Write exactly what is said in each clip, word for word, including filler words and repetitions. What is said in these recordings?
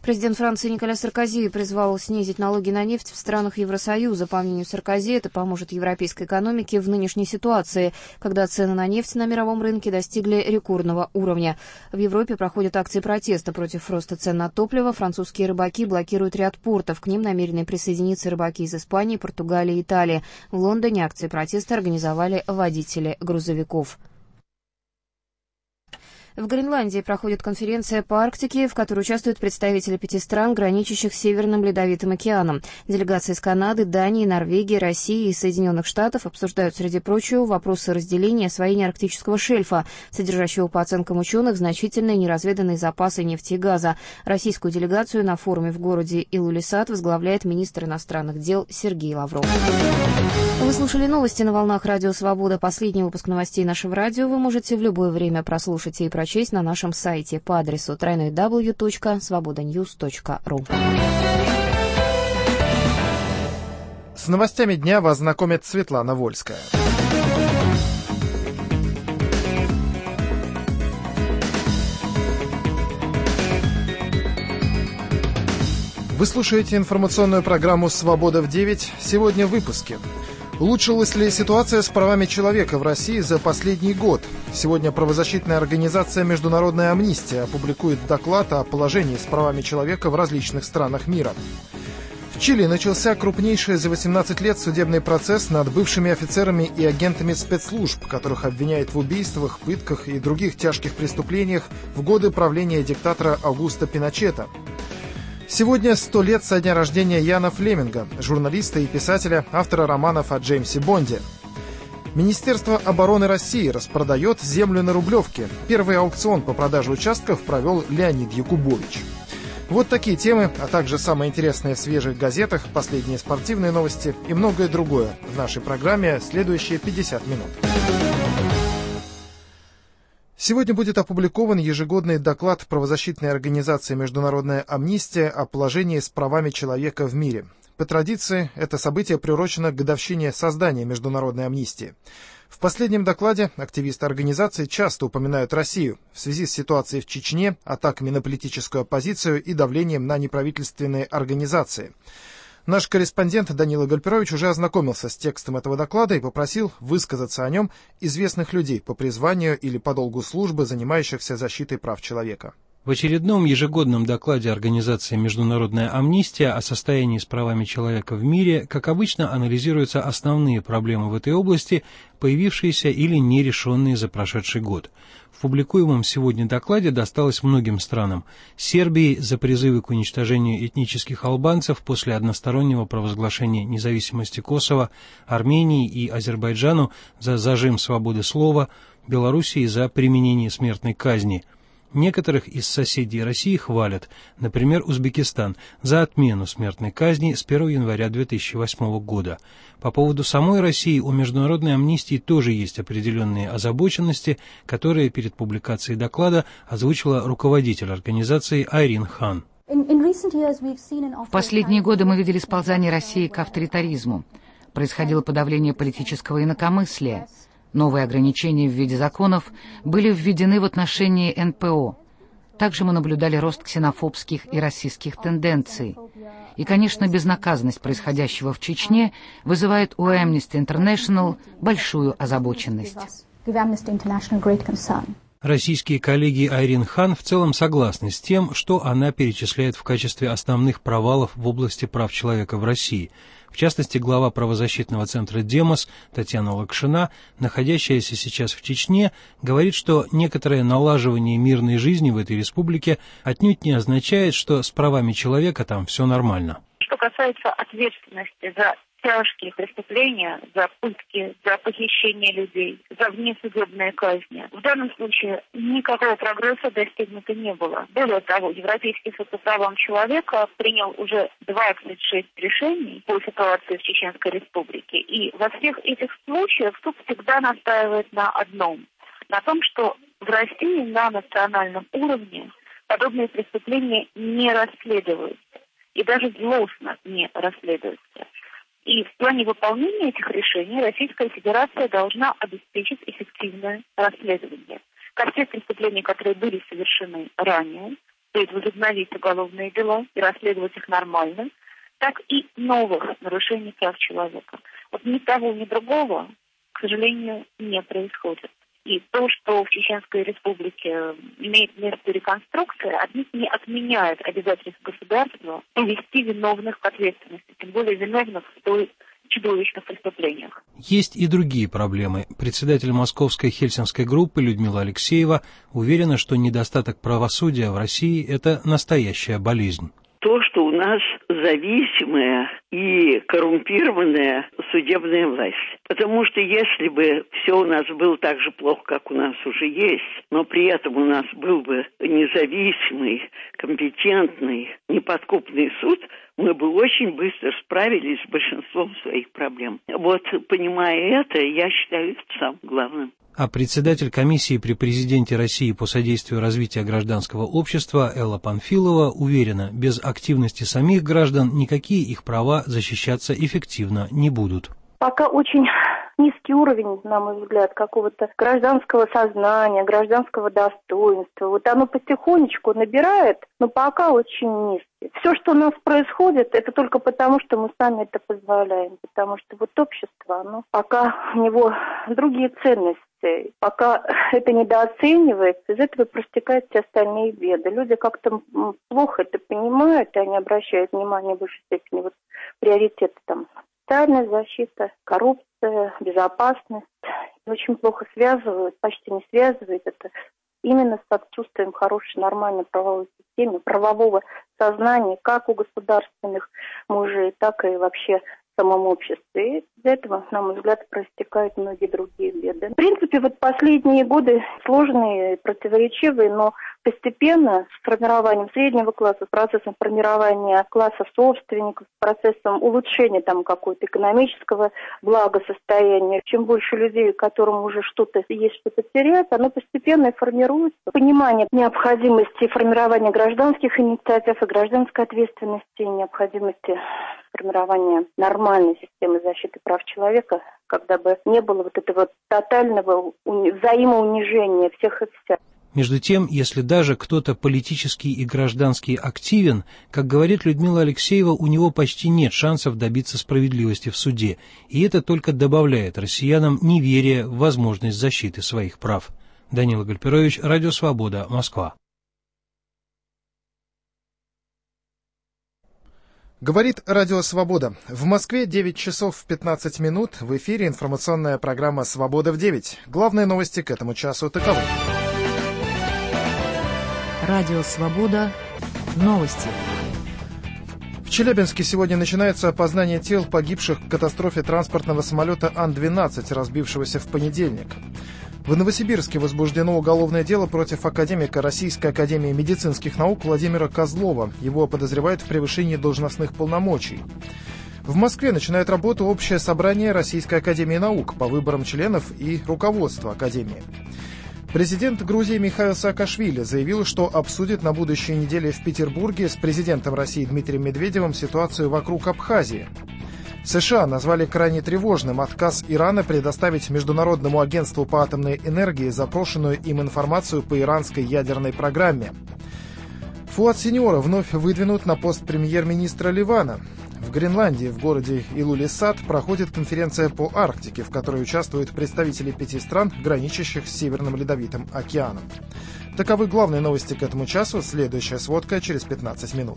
Президент Франции Николя Саркози призвал снизить налоги на нефть в странах Евросоюза. По мнению Саркози, это поможет европейской экономике в нынешней ситуации, когда цены на нефть на мировом рынке достигли рекордного уровня. В Европе проходят акции протеста против роста цен на топливо. Французские рыбаки блокируют ряд портов. К ним намерены присоединиться рыбаки из Испании, Португалии и Италии. В Лондоне акции протеста организовали водители грузовиков. В Гренландии проходит конференция по Арктике, в которой участвуют представители пяти стран, граничащих с Северным Ледовитым океаном. Делегации из Канады, Дании, Норвегии, России и Соединенных Штатов обсуждают, среди прочего, вопросы разделения и освоения арктического шельфа, содержащего, по оценкам ученых, значительные неразведанные запасы нефти и газа. Российскую делегацию на форуме в городе Илулиссат возглавляет министр иностранных дел Сергей Лавров. Вы слушали новости на волнах Радио Свобода. Последний выпуск новостей нашего радио вы можете в любое время прослушать и прочесть на нашем сайте по адресу дабл ю дабл ю дабл ю точка свобода ньюс точка ру. С новостями дня вас знакомит Светлана Вольская. Вы слушаете информационную программу «Свобода в девять». Сегодня в выпуске. Улучшилась ли ситуация с правами человека в России за последний год? Сегодня правозащитная организация «Международная амнистия» опубликует доклад о положении с правами человека в различных странах мира. В Чили начался крупнейший за восемнадцать лет судебный процесс над бывшими офицерами и агентами спецслужб, которых обвиняют в убийствах, пытках и других тяжких преступлениях в годы правления диктатора Аугусто Пиночета. Сегодня сто лет со дня рождения Яна Флеминга, журналиста и писателя, автора романов о Джеймсе Бонде. Министерство обороны России распродает землю на Рублевке. Первый аукцион по продаже участков провел Леонид Якубович. Вот такие темы, а также самые интересные в свежих газетах, последние спортивные новости и многое другое в нашей программе следующие пятьдесят минут. Сегодня будет опубликован ежегодный доклад правозащитной организации «Международная амнистия» о положении с правами человека в мире. По традиции, это событие приурочено к годовщине создания Международной амнистии. В последнем докладе активисты организации часто упоминают Россию в связи с ситуацией в Чечне, атаками на политическую оппозицию и давлением на неправительственные организации. Наш корреспондент Данила Гальперович уже ознакомился с текстом этого доклада и попросил высказаться о нем известных людей по призванию или по долгу службы, занимающихся защитой прав человека. В очередном ежегодном докладе организации «Международная амнистия» о состоянии с правами человека в мире, как обычно, анализируются основные проблемы в этой области, появившиеся или нерешенные за прошедший год. В публикуемом сегодня докладе досталось многим странам. Сербии за призывы к уничтожению этнических албанцев после одностороннего провозглашения независимости Косово, Армении и Азербайджану за зажим свободы слова, Белоруссии за применение смертной казни. Некоторых из соседей России хвалят, например, Узбекистан, за отмену смертной казни с первого января две тысячи восьмого года. По поводу самой России у Международной амнистии тоже есть определенные озабоченности, которые перед публикацией доклада озвучила руководитель организации Айрин Хан. В последние годы мы видели сползание России к авторитаризму. Происходило подавление политического инакомыслия. Новые ограничения в виде законов были введены в отношении эн пэ о. Также мы наблюдали рост ксенофобских и расистских тенденций. И, конечно, безнаказанность происходящего в Чечне вызывает у Amnesty International большую озабоченность. Российские коллеги Айрин Хан в целом согласны с тем, что она перечисляет в качестве основных провалов в области прав человека в России. В частности, глава правозащитного центра «Демос» Татьяна Лакшина, находящаяся сейчас в Чечне, говорит, что некоторое налаживание мирной жизни в этой республике отнюдь не означает, что с правами человека там все нормально. Что касается ответственности за тяжкие преступления, за пытки, за похищение людей, за внесудебные казни. В данном случае никакого прогресса достигнуто не было. Более того, Европейский суд по правам человека принял уже двадцать шесть решений по ситуации в Чеченской Республике. И во всех этих случаях суд всегда настаивает на одном. На том, что в России на национальном уровне подобные преступления не расследуются. И даже злостно не расследуются. И в плане выполнения этих решений Российская Федерация должна обеспечить эффективное расследование. Как те преступления, которые были совершены ранее, стоит возобновить уголовные дела и расследовать их нормально, так и новых нарушений прав человека. Вот ни того, ни другого, к сожалению, не происходит. И то, что в Чеченской Республике имеет место реконструкция, отнюдь не отменяет обязательств государства увести виновных к ответственности, тем более виновных в столь чудовищных преступлениях. Есть и другие проблемы. Председатель Московской Хельсинской группы Людмила Алексеева уверена, что недостаток правосудия в России – это настоящая болезнь. То, что у нас зависимая и коррумпированная судебная власть. Потому что если бы все у нас было так же плохо, как у нас уже есть, но при этом у нас был бы независимый, компетентный, неподкупный суд, мы бы очень быстро справились с большинством своих проблем. Вот, понимая это, я считаю это самым главным. А председатель комиссии при президенте России по содействию развитию гражданского общества Элла Панфилова уверена, без активности самих граждан никакие их права защищаться эффективно не будут. Пока очень низкий уровень, на мой взгляд, какого-то гражданского сознания, гражданского достоинства. Вот оно потихонечку набирает, но пока очень низкий. Все, что у нас происходит, это только потому, что мы сами это позволяем. Потому что вот общество, оно пока у него другие ценности. Пока это недооценивается, из этого простекают все остальные беды. Люди как-то плохо это понимают, и они обращают внимание в большей степени. Вот приоритеты там социальная защита, коррупция, безопасность. Очень плохо связывают, почти не связывают это именно с отсутствием хорошей, нормальной правовой системы, правового сознания, как у государственных мужей, так и вообще в самом обществе. И из-за этого, на мой взгляд, проистекают многие другие беды. В принципе, вот последние годы сложные, противоречивые, но постепенно с формированием среднего класса, с процессом формирования класса собственников, с процессом улучшения там какого-то экономического благосостояния, чем больше людей, которым уже что-то есть, что-то терять, оно постепенно формируется. Понимание необходимости формирования гражданских инициатив и гражданской ответственности, необходимости формирования нормальной системы защиты прав человека, когда бы не было вот этого тотального взаимоунижения всех и вся. Между тем, если даже кто-то политически и граждански активен, как говорит Людмила Алексеева, у него почти нет шансов добиться справедливости в суде, и это только добавляет россиянам неверие в возможность защиты своих прав. Данила Гальперович, Радио Свобода, Москва. Говорит Радио Свобода. В Москве девять часов пятнадцать минут. В эфире информационная программа «Свобода в девять». Главные новости к этому часу таковы. Радио Свобода. Новости. В Челябинске сегодня начинается опознание тел погибших в катастрофе транспортного самолета Ан двенадцать, разбившегося в понедельник. В Новосибирске возбуждено уголовное дело против академика Российской академии медицинских наук Владимира Козлова. Его подозревают в превышении должностных полномочий. В Москве начинает работу общее собрание Российской академии наук по выборам членов и руководства академии. Президент Грузии Михаил Саакашвили заявил, что обсудит на будущей неделе в Петербурге с президентом России Дмитрием Медведевым ситуацию вокруг Абхазии. США назвали крайне тревожным отказ Ирана предоставить Международному агентству по атомной энергии запрошенную им информацию по иранской ядерной программе. Фуад Синьора вновь выдвинут на пост премьер-министра Ливана. В Гренландии, в городе Илулиссат, проходит конференция по Арктике, в которой участвуют представители пяти стран, граничащих с Северным Ледовитым океаном. Таковы главные новости к этому часу. Следующая сводка через пятнадцать минут.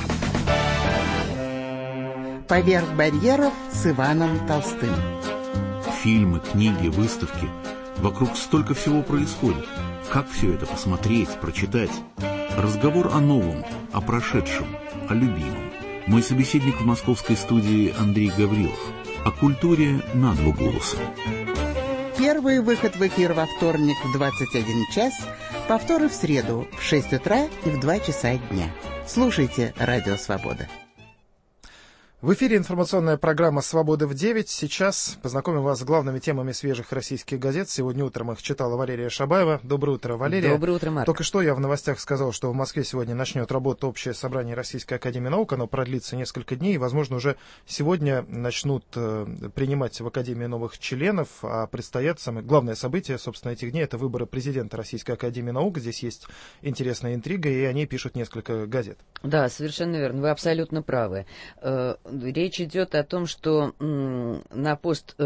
«Поверх барьеров» с Иваном Толстым. Фильмы, книги, выставки. Вокруг столько всего происходит. Как все это посмотреть, прочитать? Разговор о новом, о прошедшем, о любимом. Мой собеседник в московской студии Андрей Гаврилов. О культуре на два голоса. Первый выход в эфир во вторник в двадцать один час, повторы в среду в шесть утра и в два часа дня. Слушайте «Радио Свобода». В эфире информационная программа «Свобода в девять». Сейчас познакомим вас с главными темами свежих российских газет. Сегодня утром их читала Валерия Шабаева. Доброе утро, Валерия. Доброе утро, Марк. Только что я в новостях сказал, что в Москве сегодня начнет работу общее собрание Российской академии наук. Оно продлится несколько дней. Возможно, уже сегодня начнут э, принимать в академии новых членов. А предстоят самое главное событие, собственно, этих дней — это выборы президента Российской академии наук. Здесь есть интересная интрига, и о ней пишут несколько газет. Да, совершенно верно. Вы абсолютно правы. Речь идет о том, что на пост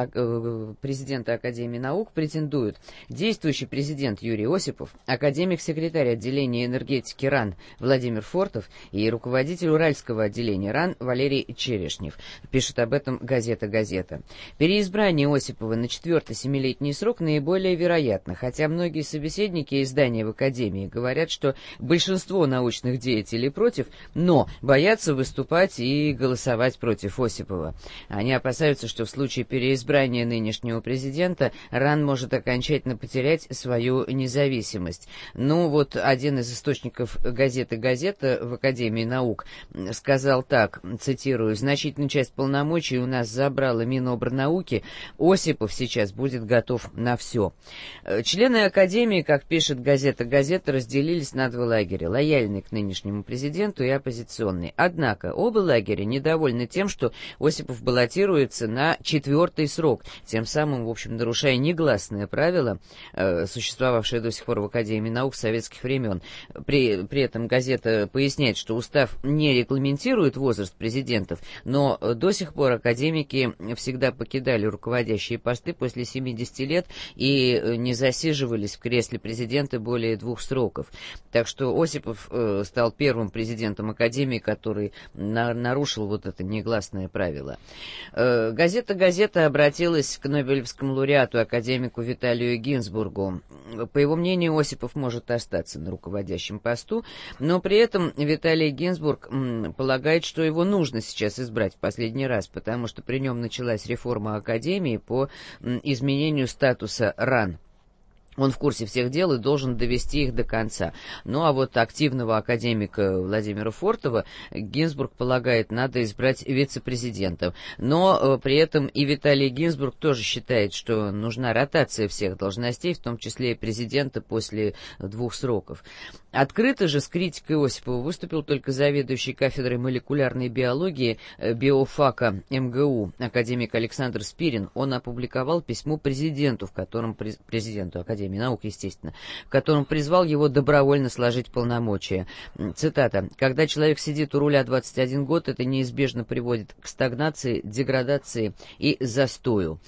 президента Академии наук претендуют действующий президент Юрий Осипов, академик-секретарь отделения энергетики РАН Владимир Фортов и руководитель Уральского отделения РАН Валерий Черешнев. Пишет об этом газета «Газета». Переизбрание Осипова на четвертый семилетний срок наиболее вероятно, хотя многие собеседники издания в Академии говорят, что большинство научных деятелей против, но боятся выступать и голосовать против Осипова. Они опасаются, что в случае переизбрания нынешнего президента РАН может окончательно потерять свою независимость. Ну вот один из источников газеты «Газета» в Академии наук сказал так, цитирую: «Значительную часть полномочий у нас забрала Минобрнауки. Осипов сейчас будет готов на все». Члены Академии, как пишет газета «Газета», разделились на два лагеря, лояльные к нынешнему президенту и оппозиционные. Однако оба лагеря недовольны тем, что Осипов баллотируется на четвертый срок, тем самым, в общем, нарушая негласное правило, э, существовавшее до сих пор в Академии наук с советских времен. При, при этом газета поясняет, что устав не регламентирует возраст президентов, но до сих пор академики всегда покидали руководящие посты после семидесяти лет и не засиживались в кресле президента более двух сроков. Так что Осипов э, стал первым президентом Академии, который на, нарушил вот это негласное правило. Э, газета «Газета» обратилась к нобелевскому лауреату, академику Виталию Гинзбургу. По его мнению, Осипов может остаться на руководящем посту, но при этом Виталий Гинзбург м, полагает, что его нужно сейчас избрать в последний раз, потому что при нем началась реформа Академии по м, изменению статуса РАН. Он в курсе всех дел и должен довести их до конца. Ну а вот активного академика Владимира Фортова Гинзбург полагает, надо избрать вице-президентом. Но э, при этом и Виталий Гинзбург тоже считает, что нужна ротация всех должностей, в том числе и президента после двух сроков. Открыто же с критикой Осипова выступил только заведующий кафедрой молекулярной биологии э, биофака МГУ академик Александр Спирин. Он опубликовал письмо президенту, в котором през... президенту Академии наук, естественно, в котором призвал его добровольно сложить полномочия. Цитата: «Когда человек сидит у руля двадцать один год, это неизбежно приводит к стагнации, деградации и застою».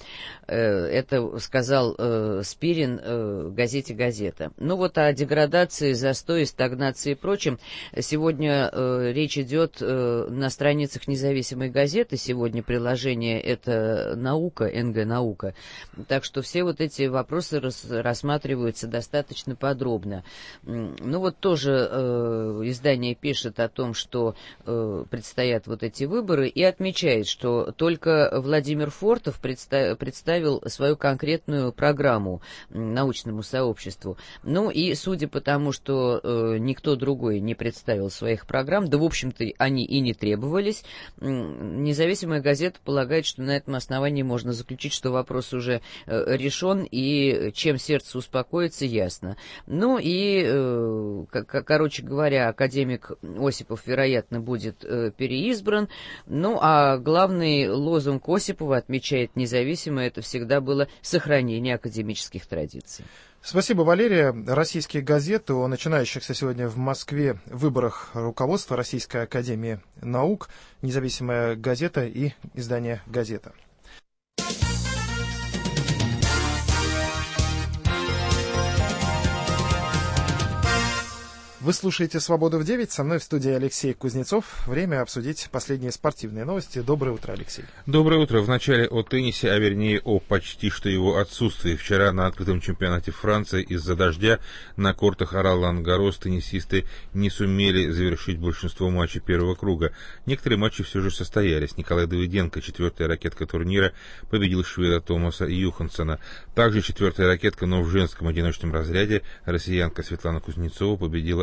Это сказал э, Спирин э, в газете «Газета». Ну вот о деградации, застое, стагнации и прочем сегодня э, речь идет э, на страницах независимой газеты. Сегодня приложение — это «Наука», эн гэ «Наука». Так что все вот эти вопросы рас, рассматриваются рассматриваются достаточно подробно. Ну вот тоже э, издание пишет о том, что э, предстоят вот эти выборы, и отмечает, что только Владимир Фортов предста- представил свою конкретную программу научному сообществу. Ну и судя по тому, что э, никто другой не представил своих программ, да в общем-то они и не требовались, э, независимая газета полагает, что на этом основании можно заключить, что вопрос уже э, решен, и чем сердце успокоится, ясно. Ну и, э, к- короче говоря, академик Осипов, вероятно, будет э, переизбран. Ну а главный лозунг Осипова, отмечает независимо, это всегда было сохранение академических традиций. Спасибо, Валерия. Российские газеты о начинающихся сегодня в Москве выборах руководства Российской академии наук, независимая газета и издание «Газета». Вы слушаете «Свободу в девять». Со мной в студии Алексей Кузнецов. Время обсудить последние спортивные новости. Доброе утро, Алексей. Доброе утро. Вначале о теннисе, а вернее о почти что его отсутствии. Вчера на открытом чемпионате Франции из-за дождя на кортах Ролан-Гаррос теннисисты не сумели завершить большинство матчей первого круга. Некоторые матчи все же состоялись. Николай Давыденко, четвертая ракетка турнира, победил шведа Томаса Юхансена. Также четвертая ракетка, но в женском одиночном разряде, россиянка Светлана Кузнецова победила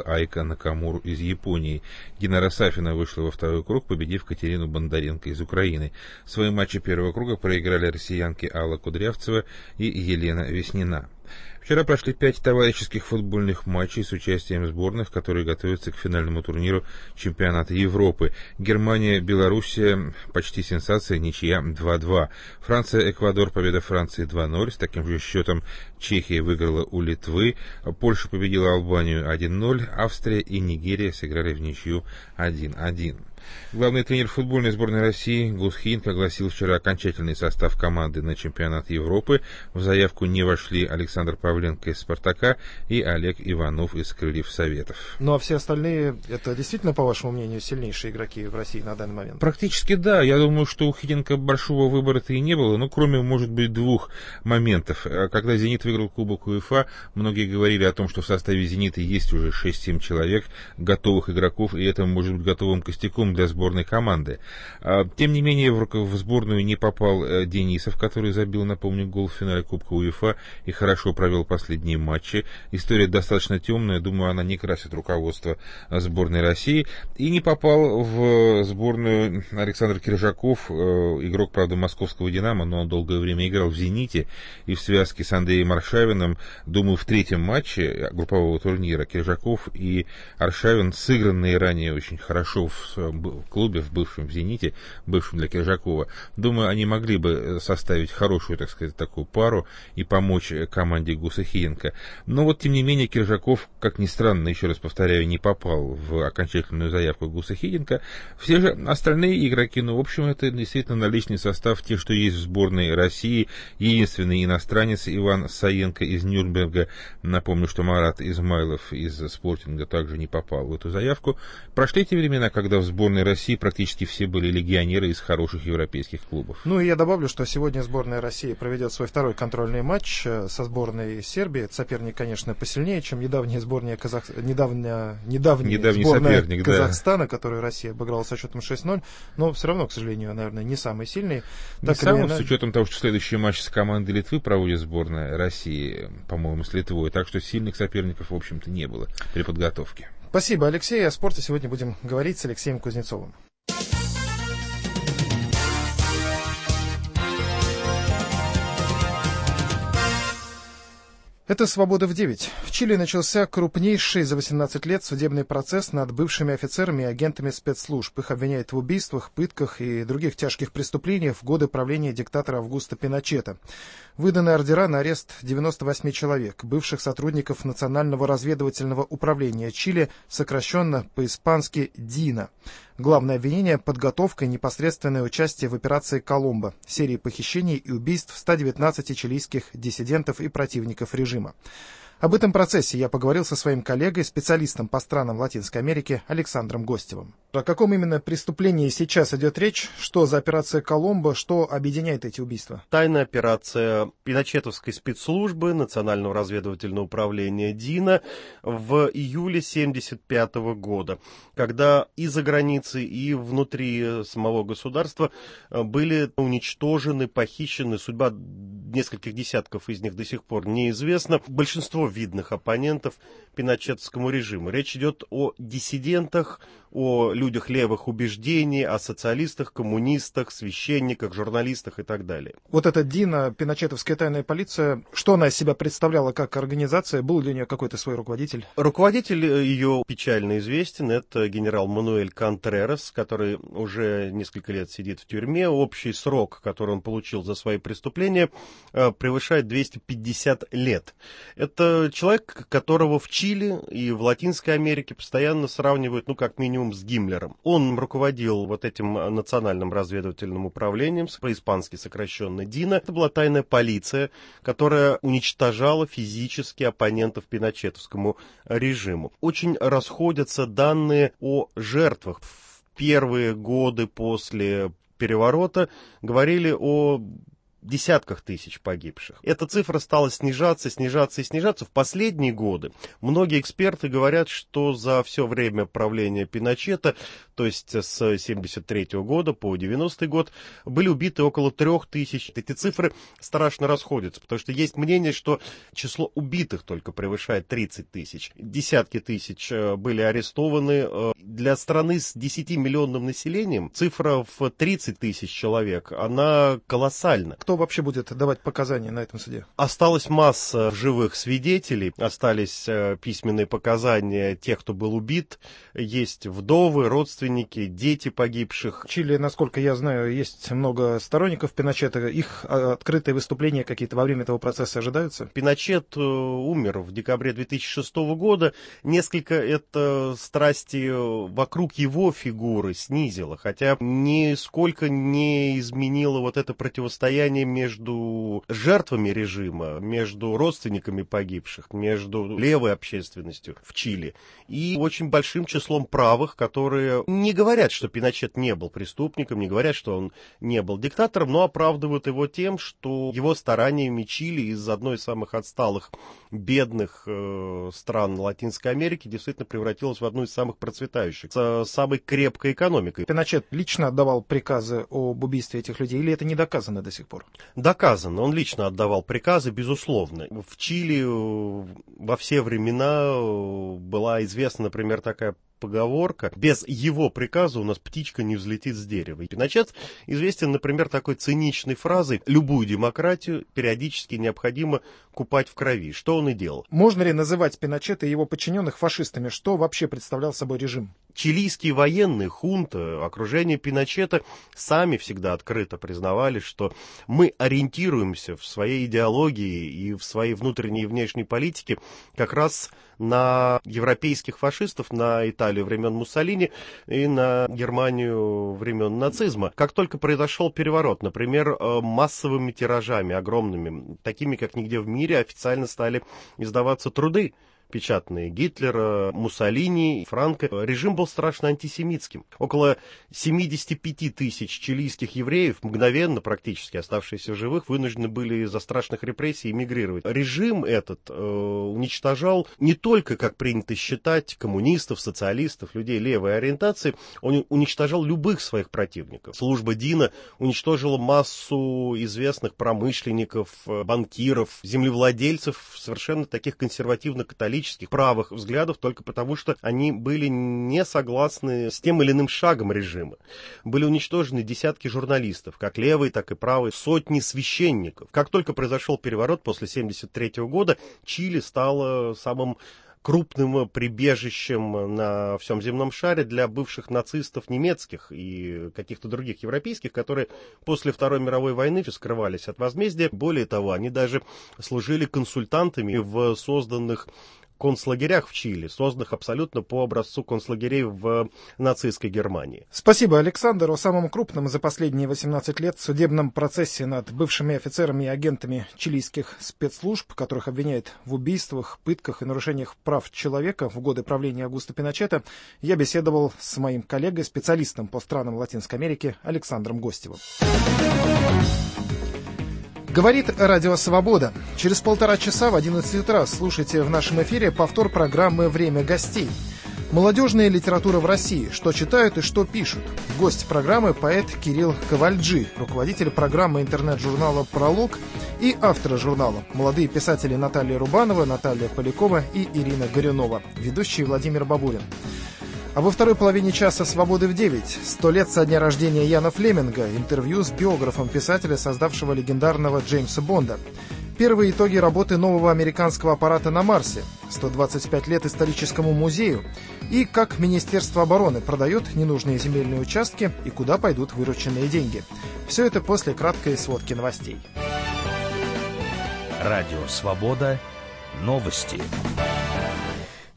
Айка Накамуру из Японии. Динара Сафина вышла во второй круг, победив Катерину Бондаренко из Украины. Свои матчи первого круга проиграли россиянки Алла Кудрявцева и Елена Веснина. Вчера прошли пять товарищеских футбольных матчей с участием сборных, которые готовятся к финальному турниру чемпионата Европы. Германия, Белоруссия, почти сенсация, ничья два-два. Франция, Эквадор, победа Франции два-ноль. С таким же счетом Чехия выиграла у Литвы. Польша победила Албанию один-ноль. Австрия и Нигерия сыграли в ничью один-один. Главный тренер футбольной сборной России Гус Хидинк огласил вчера окончательный состав команды на чемпионат Европы. В заявку не вошли Александр Павленко из «Спартака» и Олег Иванов из «Крыльев Советов». Ну а все остальные, это действительно, по вашему мнению, сильнейшие игроки в России на данный момент? Практически да. Я думаю, что у Хидинка большого выбора-то и не было, ну, кроме, может быть, двух моментов. Когда «Зенит» выиграл Кубок УЕФА, многие говорили о том, что в составе «Зенита» есть уже шесть-семь человек, готовых игроков, и это может быть готовым костяком для сборной команды. Тем не менее, в сборную не попал Денисов, который забил, напомню, гол в финале Кубка УЕФА и хорошо провел последние матчи. История достаточно темная, думаю, она не красит руководство сборной России. И не попал в сборную Александр Киржаков, игрок, правда, московского «Динамо», но он долгое время играл в «Зените», и в связке с Андреем Аршавиным, думаю, в третьем матче группового турнира Киржаков и Аршавин, сыгранные ранее очень хорошо в в клубе, в бывшем в «Зените», бывшем для Киржакова. Думаю, они могли бы составить хорошую, так сказать, такую пару и помочь команде Гуса Хидинка. Но вот, тем не менее, Киржаков, как ни странно, еще раз повторяю, не попал в окончательную заявку Гуса Хидинка. Все же остальные игроки, ну, в общем, это действительно наличный состав, те, что есть в сборной России. Единственный иностранец Иван Саенко из Нюрнберга. Напомню, что Марат Измайлов из «Спортинга» также не попал в эту заявку. Прошли те времена, когда в сборной России практически все были легионеры из хороших европейских клубов. Ну и я добавлю, что сегодня сборная России проведет свой второй контрольный матч со сборной Сербии. Это соперник, конечно, посильнее, чем недавняя сборная Казах... недавняя... недавняя Недавний сборная соперник, Казахстана, да, которую Россия обыграла со счетом шесть-ноль. Но все равно, к сожалению, наверное, не самый сильный. Не так самый, или... с учетом того, что следующий матч с командой Литвы проводит сборная России, по-моему, с Литвой. Так что сильных соперников, в общем-то, не было при подготовке. Спасибо, Алексей. О спорте сегодня будем говорить с Алексеем Кузнецовым. Это «Свобода в девять». В Чили начался крупнейший за восемнадцать лет судебный процесс над бывшими офицерами и агентами спецслужб. Их обвиняют в убийствах, пытках и других тяжких преступлениях в годы правления диктатора Августа Пиночета. Выданы ордера на арест девяноста восьми человек, бывших сотрудников Национального разведывательного управления Чили, сокращенно по-испански ДИНА. Главное обвинение – подготовка и непосредственное участие в операции «Коломбо», серии похищений и убийств ста девятнадцати чилийских диссидентов и противников режима. Об этом процессе я поговорил со своим коллегой, специалистом по странам Латинской Америки Александром Гостевым. О каком именно преступлении сейчас идет речь? Что за операция «Коломбо», что объединяет эти убийства? Тайная операция пиночетовской спецслужбы Национального разведывательного управления ДИНА в июле семьдесят пятого года, когда и за границей, и внутри самого государства были уничтожены, похищены, судьба нескольких десятков из них до сих пор неизвестна, большинство видных оппонентов пиночетовскому режиму. Речь идет о диссидентах, о людях левых убеждений, о социалистах, коммунистах, священниках, журналистах и так далее. Вот эта ДИНА, пиночетовская тайная полиция, что она из себя представляла как организация? Был ли у нее какой-то свой руководитель? Руководитель ее печально известен. Это генерал Мануэль Контрерас, который уже несколько лет сидит в тюрьме. Общий срок, который он получил за свои преступления, превышает двести пятьдесят лет. Это человек, которого в Чили и в Латинской Америке постоянно сравнивают, ну, как минимум, с Гиммлером. Он руководил вот этим национальным разведывательным управлением, по-испански сокращенно ДИНА. Это была тайная полиция, которая уничтожала физически оппонентов пиночетовскому режиму. Очень расходятся данные о жертвах. В первые годы после переворота говорили о десятках тысяч погибших. Эта цифра стала снижаться, снижаться и снижаться. В последние годы многие эксперты говорят, что за все время правления Пиночета, то есть с семьдесят третьего года по девяностый год, были убиты около трех тысяч. Эти цифры страшно расходятся, потому что есть мнение, что число убитых только превышает тридцать тысяч. Десятки тысяч были арестованы. Для страны с десятимиллионным населением цифра в тридцать тысяч человек, она колоссальна. Кто вообще будет давать показания на этом суде? Осталась масса живых свидетелей, остались письменные показания тех, кто был убит. Есть вдовы, родственники, дети погибших. В Чили, насколько я знаю, есть много сторонников Пиночета. Их открытые выступления какие-то во время этого процесса ожидаются? Пиночет умер в декабре две тысячи шестого года. Несколько это страсти вокруг его фигуры снизило, хотя нисколько не изменило вот это противостояние между жертвами режима, между родственниками погибших, между левой общественностью в Чили и очень большим числом правых, которые не говорят, что Пиночет не был преступником, не говорят, что он не был диктатором, но оправдывают его тем, что его стараниями Чили из одной из самых отсталых, бедных э, стран Латинской Америки действительно превратилась в одну из самых процветающих, с самой крепкой экономикой. Пиночет лично отдавал приказы об убийстве этих людей, или это не доказано до сих пор? Доказано. Он лично отдавал приказы, безусловно. В Чили во все времена была известна, например, такая поговорка: без его приказа у нас птичка не взлетит с дерева. И Пиночет известен, например, такой циничной фразой: любую демократию периодически необходимо купать в крови, что он и делал. Можно ли называть Пиночета и его подчиненных фашистами? Что вообще представлял собой режим? Чилийские военные, хунта, окружение Пиночета сами всегда открыто признавали, что мы ориентируемся в своей идеологии и в своей внутренней и внешней политике как раз на европейских фашистов, на Италию времен Муссолини и на Германию времен нацизма. Как только произошел переворот, например, массовыми тиражами, огромными, такими, как нигде в мире, официально стали издаваться труды печатные Гитлера, Муссолини, Франко. Режим был страшно антисемитским. Около семьдесят пять тысяч чилийских евреев, мгновенно практически оставшиеся в живых, вынуждены были из-за страшных репрессий эмигрировать. Режим этот э, уничтожал не только, как принято считать, коммунистов, социалистов, людей левой ориентации, он уничтожал любых своих противников. Служба Дина уничтожила массу известных промышленников, банкиров, землевладельцев, совершенно таких консервативно-католических, правых взглядов, только потому, что они были не согласны с тем или иным шагом режима. Были уничтожены десятки журналистов, как левые, так и правые, сотни священников. Как только произошел переворот после семьдесят третьего года, Чили стало самым крупным прибежищем на всем земном шаре для бывших нацистов немецких и каких-то других европейских, которые после Второй мировой войны скрывались от возмездия. Более того, они даже служили консультантами в созданных концлагерях в Чили, созданных абсолютно по образцу концлагерей в нацистской Германии. Спасибо, Александр. О самом крупном за последние восемнадцать лет судебном процессе над бывшими офицерами и агентами чилийских спецслужб, которых обвиняют в убийствах, пытках и нарушениях прав человека в годы правления Аугусто Пиночета, я беседовал с моим коллегой, специалистом по странам Латинской Америки Александром Гостевым. Говорит Радио Свобода. Через полтора часа в одиннадцать утра слушайте в нашем эфире повтор программы «Время гостей». Молодежная литература в России. Что читают и что пишут. Гость программы — поэт Кирилл Ковальджи, руководитель программы интернет-журнала «Пролог» и автора журнала. Молодые писатели Наталья Рубанова, Наталья Полякова и Ирина Горюнова. Ведущий Владимир Бабурин. А во второй половине часа «Свободы в девять». Сто лет со дня рождения Яна Флеминга. Интервью с биографом писателя, создавшего легендарного Джеймса Бонда. Первые итоги работы нового американского аппарата на Марсе. сто двадцать пять лет историческому музею. И как Министерство обороны продает ненужные земельные участки и куда пойдут вырученные деньги. Все это после краткой сводки новостей. Радио «Свобода». Новости.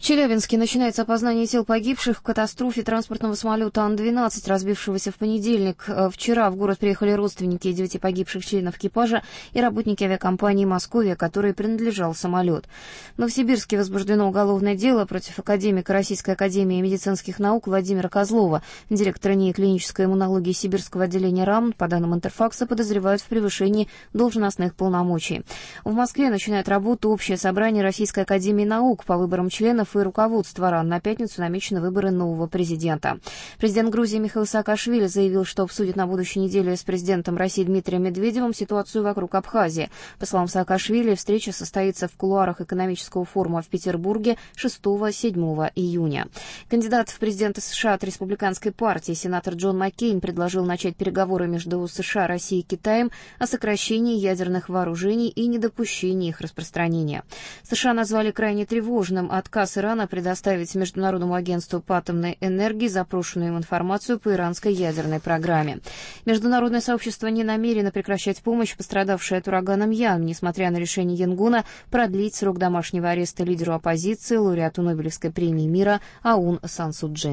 Челябинске начинается опознание тел погибших в катастрофе транспортного самолета Ан двенадцать, разбившегося в понедельник. Вчера в город приехали родственники девяти погибших членов экипажа и работники авиакомпании «Московия», которой принадлежал самолет. В Новосибирске возбуждено уголовное дело против академика Российской академии медицинских наук Владимира Козлова. Директора НИИ клинической иммунологии Сибирского отделения РАМ, по данным Интерфакса, подозревают в превышении должностных полномочий. В Москве начинает работу общее собрание Российской академии наук по выборам членов и руководства РАН. На пятницу намечены выборы нового президента. Президент Грузии Михаил Саакашвили заявил, что обсудит на будущей неделе с президентом России Дмитрием Медведевым ситуацию вокруг Абхазии. По словам Саакашвили, встреча состоится в кулуарах экономического форума в Петербурге шестого-седьмого июня. Кандидат в президенты США от республиканской партии сенатор Джон Маккейн предложил начать переговоры между США, Россией и Китаем о сокращении ядерных вооружений и недопущении их распространения. США назвали крайне тревожным отказ Ирана предоставить Международному агентству по атомной энергии запрошенную им информацию по иранской ядерной программе. Международное сообщество не намерено прекращать помощь пострадавшей от урагана Ян, несмотря на решение Янгуна продлить срок домашнего ареста лидеру оппозиции, лауреату Нобелевской премии мира Аун Сан Су Чжи.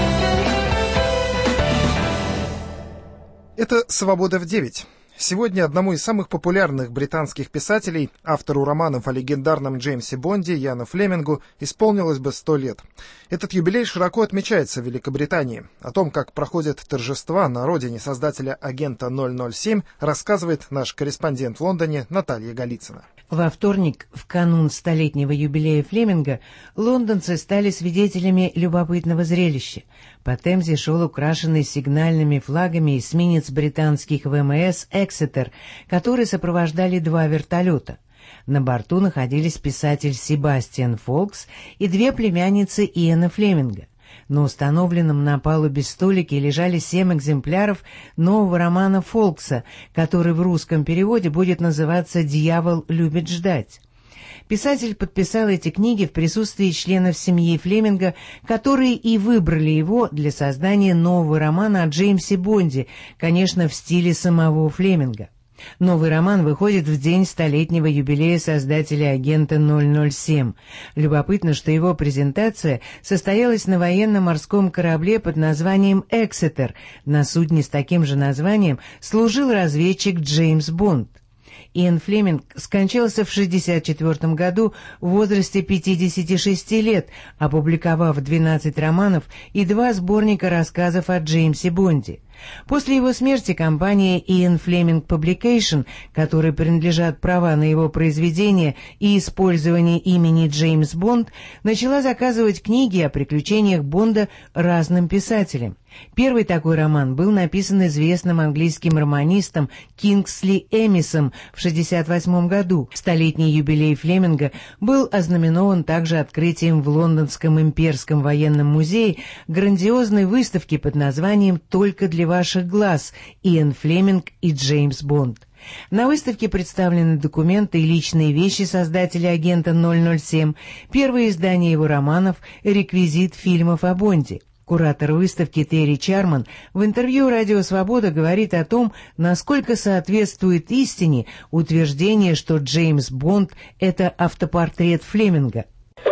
Это «Свобода в девять». Сегодня одному из самых популярных британских писателей, автору романов о легендарном Джеймсе Бонде, Яну Флемингу, исполнилось бы сто лет. Этот юбилей широко отмечается в Великобритании. О том, как проходят торжества на родине создателя агента ноль ноль семь, рассказывает наш корреспондент в Лондоне Наталья Голицына. Во вторник, в канун столетнего юбилея Флеминга, лондонцы стали свидетелями любопытного зрелища. По Темзе шел украшенный сигнальными флагами эсминец британских ВМС «Эксетер», который сопровождали два вертолета. На борту находились писатель Себастьян Фолкс и две племянницы Иэна Флеминга. На установленном на палубе столике лежали семь экземпляров нового романа Фолкса, который в русском переводе будет называться «Дьявол любит ждать». Писатель подписал эти книги в присутствии членов семьи Флеминга, которые и выбрали его для создания нового романа о Джеймсе Бонде, конечно, в стиле самого Флеминга. Новый роман выходит в день столетнего юбилея создателя агента ноль ноль семь. Любопытно, что его презентация состоялась на военно-морском корабле под названием «Эксетер». На судне с таким же названием служил разведчик Джеймс Бонд. Иэн Флеминг скончался в шестьдесят четвёртом году в возрасте пятидесяти шести лет, опубликовав двенадцать романов и два сборника рассказов о Джеймсе Бонде. После его смерти компания Ian Fleming Publication, которой принадлежат права на его произведения и использование имени Джеймс Бонд, начала заказывать книги о приключениях Бонда разным писателям. Первый такой роман был написан известным английским романистом Кингсли Эмисом в шестьдесят восьмом году. Столетний юбилей Флеминга был ознаменован также открытием в Лондонском имперском военном музее грандиозной выставки под названием «Только для ваших глаз. Иэн Флеминг и Джеймс Бонд». На выставке представлены документы и личные вещи создателя агента ноль ноль семь, первые издания его романов, реквизит фильмов о Бонде. Куратор выставки Терри Чарман в интервью «Радио Свобода» говорит о том, насколько соответствует истине утверждение, что Джеймс Бонд — это автопортрет Флеминга.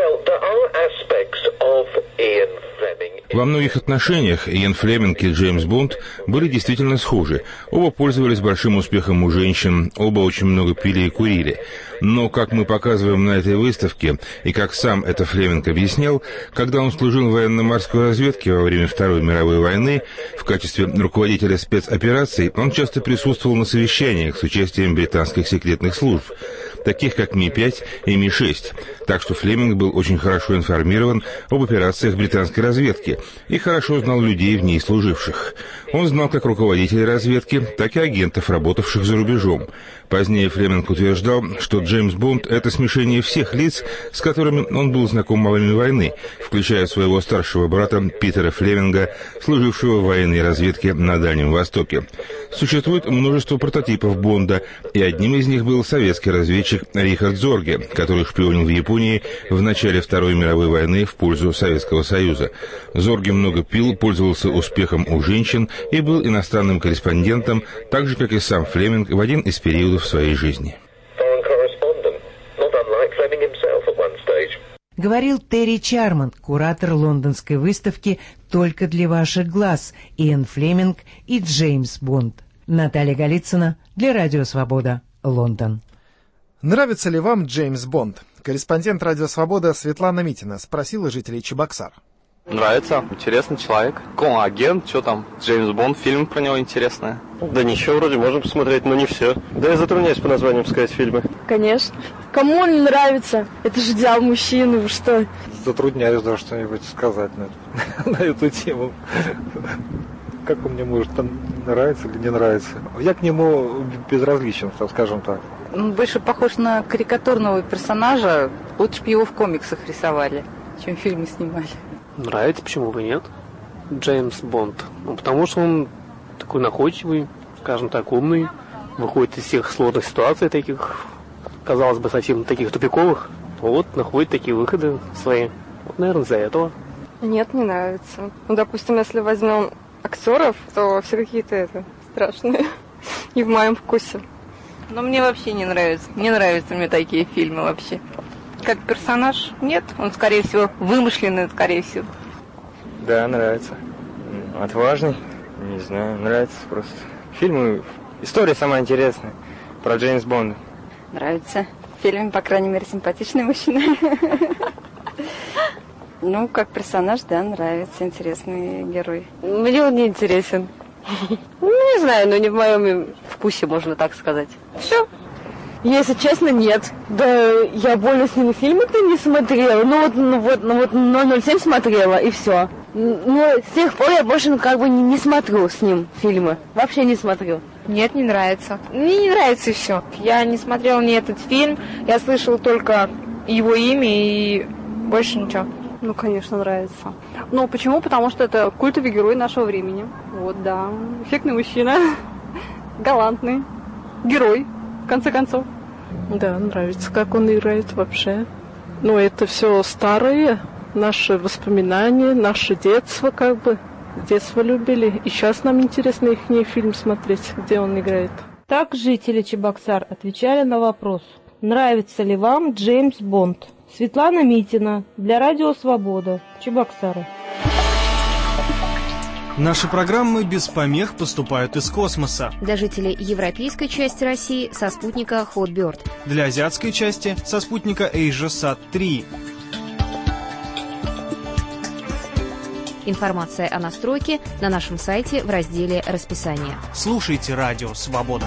Во многих отношениях Иэн Флеминг и Джеймс Бонд были действительно схожи. Оба пользовались большим успехом у женщин, оба очень много пили и курили. Но, как мы показываем на этой выставке, и как сам это Флеминг объяснял, когда он служил в военно-морской разведке во время Второй мировой войны, в качестве руководителя спецопераций, он часто присутствовал на совещаниях с участием британских секретных служб, таких как Ми пять и Ми шесть. Так что Флеминг был очень хорошо информирован об операциях британской разведки и хорошо знал людей в ней служивших. Он знал как руководителей разведки, так и агентов, работавших за рубежом. Позднее Флеминг утверждал, что Джеймс Бонд — это смешение всех лиц, с которыми он был знаком во время войны, включая своего старшего брата Питера Флеминга, служившего в военной разведке на Дальнем Востоке. Существует множество прототипов Бонда, и одним из них был советский разведчик Рихард Зорге, который шпионил в Японии в начале Второй мировой войны в пользу Советского Союза. Зорге много пил, пользовался успехом у женщин и был иностранным корреспондентом, так же, как и сам Флеминг в один из периодов своей жизни. говорил Терри Чармонт, куратор лондонской выставки «Только для ваших глаз», Иэн Флеминг и Джеймс Бонд. Наталья Голицына для Радио Свобода, Лондон. Нравится ли вам Джеймс Бонд? Корреспондент Радио Свобода Светлана Митина спросила жителей Чебоксар. Нравится, интересный человек. Какой агент, что там, Джеймс Бонд, фильм про него интересный. Да ничего, вроде можно посмотреть, но не все. Да я затрудняюсь по названиям сказать фильмы. Конечно. Кому он не нравится? Это же идеал мужчины, вы что? Затрудняюсь даже что-нибудь сказать на, на эту тему. Как он мне может там нравится или не нравится. Я к нему безразличен, скажем так. Он больше похож на карикатурного персонажа. Лучше бы его в комиксах рисовали, чем фильмы снимали. Нравится, почему бы нет? Джеймс Бонд. Ну, потому что он такой находчивый, скажем так, умный, выходит из всех сложных ситуаций таких, казалось бы, совсем таких тупиковых. Вот, находит такие выходы свои. Вот, наверное, из-за этого. Нет, не нравится. Ну, допустим, если возьмем актеров, то все какие-то это страшные. Не в моем вкусе. Но мне вообще не нравится. Не нравятся мне такие фильмы вообще. Как персонаж? Нет, он, скорее всего, вымышленный, скорее всего. Да, нравится. Отважный, не знаю, нравится просто. Фильмы, история самая интересная про Джеймс Бонда. Нравится. В фильме, по крайней мере, симпатичный мужчина. Ну, как персонаж, да, нравится, интересный герой. Мне он не интересен. Ну, не знаю, но не в моем вкусе, можно так сказать. Все. Если честно, нет. Да, я более с ним фильмы-то не смотрела. Ну вот, ну вот, ну вот ноль ноль семь смотрела, и все. Но с тех пор я больше ну, как бы не, не смотрю с ним фильмы. Вообще не смотрю. Нет, не нравится. Мне не нравится еще. Я не смотрела ни этот фильм, я слышала только его имя и больше ничего. Ну, конечно, нравится. Ну, почему? Потому что это культовый герой нашего времени. Вот, да. Эффектный мужчина. Галантный. Герой, в конце концов. Да, нравится, как он играет вообще. Ну, это все старые наши воспоминания, наше детство, как бы. Детство любили. И сейчас нам интересно их фильм смотреть, где он играет. Так жители Чебоксар отвечали на вопрос: нравится ли вам Джеймс Бонд? Светлана Митина для Радио Свобода, Чебоксары. Наши программы без помех поступают из космоса. Для жителей европейской части России со спутника Hotbird. Для азиатской части со спутника AsiaSat три. Информация о настройке на нашем сайте в разделе «Расписание». Слушайте Радио Свобода.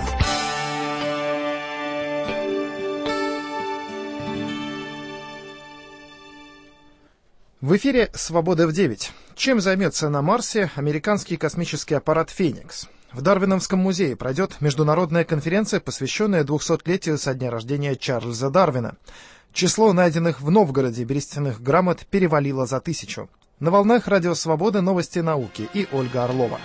В эфире «Свобода в девять». Чем займется на Марсе американский космический аппарат «Феникс»? В Дарвиновском музее пройдет международная конференция, посвященная двухсотлетию со дня рождения Чарльза Дарвина. Число найденных в Новгороде берестяных грамот перевалило за тысячу. На волнах Радио Свобода новости науки и Ольга Орлова.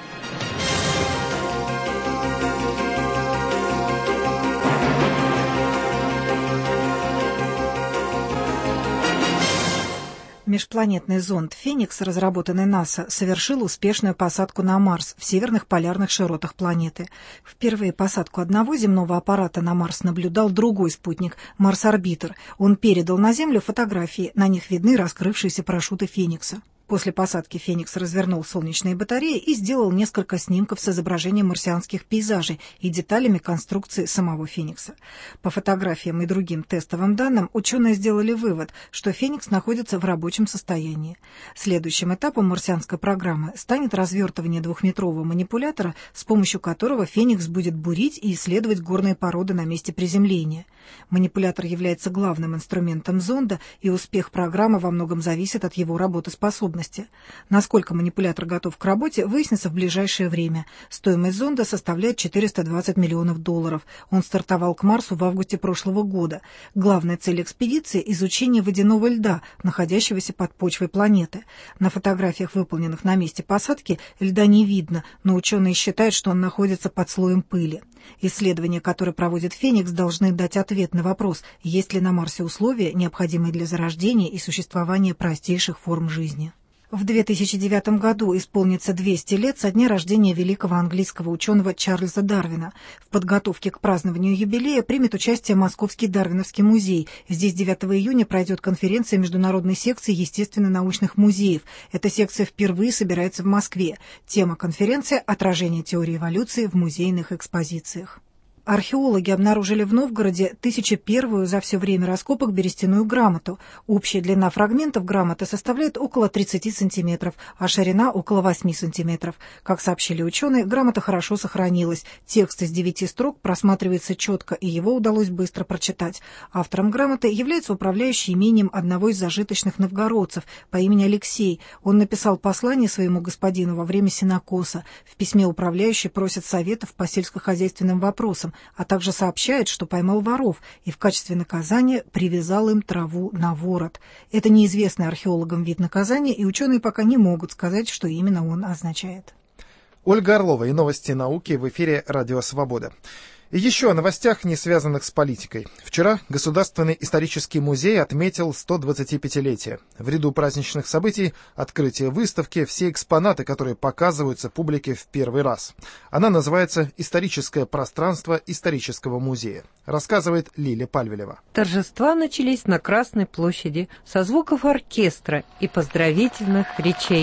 Межпланетный зонд «Феникс», разработанный НАСА, совершил успешную посадку на Марс в северных полярных широтах планеты. Впервые посадку одного земного аппарата на Марс наблюдал другой спутник – Марс-орбитер. Он передал на Землю фотографии, на них видны раскрывшиеся парашюты «Феникса». После посадки «Феникс» развернул солнечные батареи и сделал несколько снимков с изображением марсианских пейзажей и деталями конструкции самого «Феникса». По фотографиям и другим тестовым данным ученые сделали вывод, что «Феникс» находится в рабочем состоянии. Следующим этапом марсианской программы станет развертывание двухметрового манипулятора, с помощью которого «Феникс» будет бурить и исследовать горные породы на месте приземления. Манипулятор является главным инструментом зонда, и успех программы во многом зависит от его работоспособности. Насколько манипулятор готов к работе, выяснится в ближайшее время. Стоимость зонда составляет четыреста двадцать миллионов долларов. Он стартовал к Марсу в августе прошлого года. Главная цель экспедиции – изучение водяного льда, находящегося под почвой планеты. На фотографиях, выполненных на месте посадки, льда не видно, но ученые считают, что он находится под слоем пыли. Исследования, которые проводит «Феникс», должны дать ответ на вопрос, есть ли на Марсе условия, необходимые для зарождения и существования простейших форм жизни. В две тысячи девятом году исполнится двести лет со дня рождения великого английского ученого Чарльза Дарвина. В подготовке к празднованию юбилея примет участие Московский Дарвиновский музей. Здесь девятого июня пройдет конференция международной секции естественно-научных музеев. Эта секция впервые собирается в Москве. Тема конференции – «Отражение теории эволюции в музейных экспозициях». Археологи обнаружили в Новгороде тысяча первую за все время раскопок берестяную грамоту. Общая длина фрагментов грамоты составляет около тридцати сантиметров, а ширина около восьми сантиметров. Как сообщили ученые, грамота хорошо сохранилась. Текст из девяти строк просматривается четко, и его удалось быстро прочитать. Автором грамоты является управляющий имением одного из зажиточных новгородцев по имени Алексей. Он написал послание своему господину во время сенокоса. В письме управляющий просит советов по сельскохозяйственным вопросам, а также сообщает, что поймал воров и в качестве наказания привязал им траву на ворот. Это неизвестный археологам вид наказания, и ученые пока не могут сказать, что именно он означает. Ольга Орлова и новости науки в эфире «Радио Свобода». И еще о новостях, не связанных с политикой. Вчера Государственный исторический музей отметил сто двадцатипятилетие. В ряду праздничных событий открытие выставки, все экспонаты, которые показываются публике в первый раз. Она называется «Историческое пространство исторического музея». Рассказывает Лиля Пальвелева. Торжества начались на Красной площади со звуков оркестра и поздравительных речей.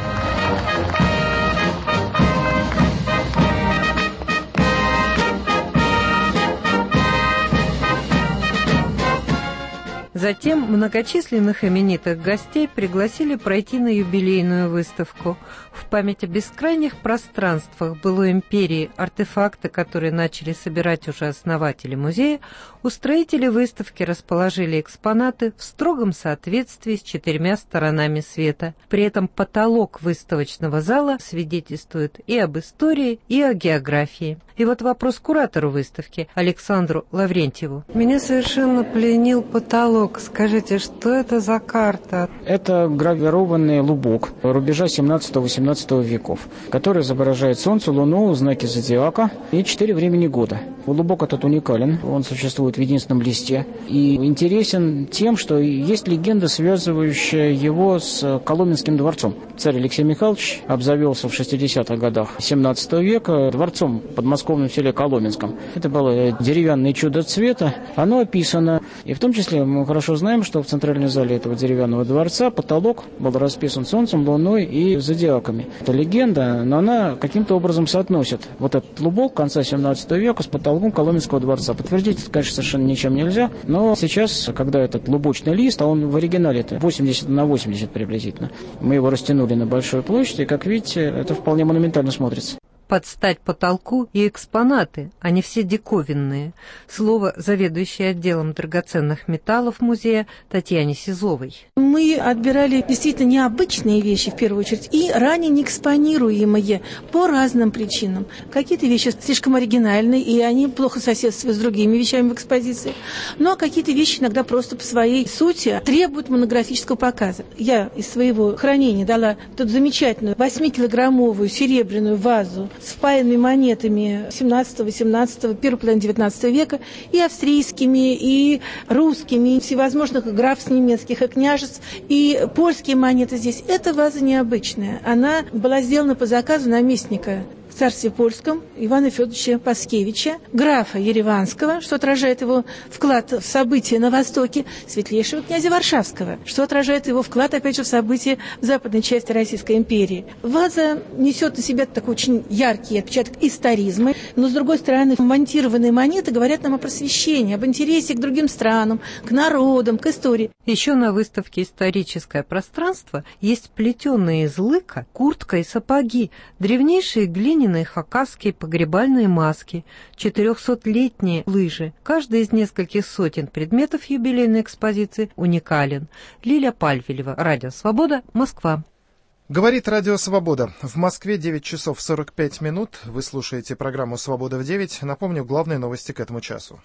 Затем многочисленных именитых гостей пригласили пройти на юбилейную выставку. В память о бескрайних пространствах былой империи, артефакты, которые начали собирать уже основатели музея, устроители выставки расположили экспонаты в строгом соответствии с четырьмя сторонами света. При этом потолок выставочного зала свидетельствует и об истории, и о географии. И вот вопрос куратору выставки Александру Лаврентьеву. Меня совершенно пленил потолок. Скажите, что это за карта? Это гравированный лубок рубежа семнадцатого-восемнадцатого веков, который изображает Солнце, Луну, знаки зодиака и четыре времени года. Лубок этот уникален, он существует в единственном листе и интересен тем, что есть легенда, связывающая его с Коломенским дворцом. Царь Алексей Михайлович обзавелся в шестидесятых годах семнадцатого века дворцом в подмосковном селе Коломенском. Это было деревянное чудо цвета, оно описано, и в том числе мы хорошо знаем, что в центральной зале этого деревянного дворца потолок был расписан Солнцем, Луной и зодиаками. Это легенда, но она каким-то образом соотносит вот этот лубок конца семнадцатого века с потолком Коломенского дворца. Подтвердить это, конечно, совершенно ничем нельзя, но сейчас, когда этот лубочный лист, а он в оригинале это восемьдесят на восемьдесят приблизительно, мы его растянули на большую площадь, и, как видите, это вполне монументально смотрится. Под стать потолку и экспонаты, они все диковинные. Слово заведующей отделом драгоценных металлов музея Татьяне Сизовой. Мы отбирали действительно необычные вещи в первую очередь и ранее не экспонируемые по разным причинам. Какие-то вещи слишком оригинальные, и они плохо соседствуют с другими вещами в экспозиции. Ну а какие-то вещи иногда просто по своей сути требуют монографического показа. Я из своего хранения дала тут замечательную восьмикилограммовую серебряную вазу с впаянными монетами семнадцатого-восемнадцатого, первой половины девятнадцатого века, и австрийскими, и русскими, и всевозможных графств немецких, и княжеств, и польские монеты здесь. Эта ваза необычная. Она была сделана по заказу наместника в царстве польском Ивана Федоровича Паскевича, графа Ереванского, что отражает его вклад в события на Востоке, светлейшего князя Варшавского, что отражает его вклад, опять же, в события в западной части Российской империи. Ваза несет на себя такой очень яркий отпечаток историзма, но, с другой стороны, монтированные монеты говорят нам о просвещении, об интересе к другим странам, к народам, к истории. Еще на выставке «Историческое пространство» есть плетеные из лыка, куртка и сапоги, древнейшие глиняные хакасские погребальные маски, четырехсотлетние лыжи. Каждый из нескольких сотен предметов юбилейной экспозиции уникален. Лиля Пальвелева, Радио Свобода, Москва. Говорит Радио Свобода. В Москве девять часов сорок пять минут. Вы слушаете программу «Свобода в девять». Напомню, главные новости к этому часу.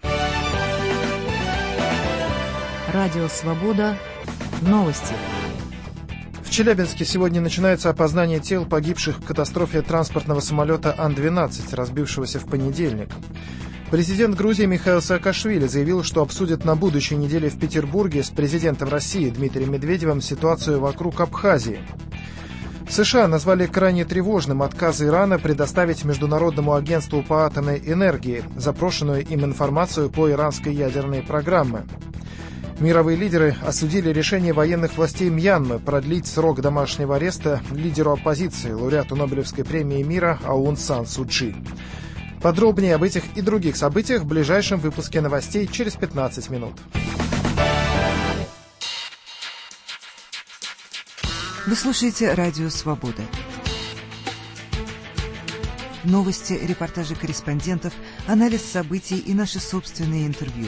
Радио Свобода. Новости. В Челябинске сегодня начинается опознание тел погибших в катастрофе транспортного самолета Ан двенадцать, разбившегося в понедельник. Президент Грузии Михаил Саакашвили заявил, что обсудит на будущей неделе в Петербурге с президентом России Дмитрием Медведевым ситуацию вокруг Абхазии. США назвали крайне тревожным отказ Ирана предоставить Международному агентству по атомной энергии запрошенную им информацию по иранской ядерной программе. Мировые лидеры осудили решение военных властей Мьянмы продлить срок домашнего ареста лидеру оппозиции, лауреату Нобелевской премии мира Аун Сан Су Чжи. Подробнее об этих и других событиях в ближайшем выпуске новостей через пятнадцать минут. Вы слушаете «Радио Свобода». Новости, репортажи корреспондентов, анализ событий и наши собственные интервью.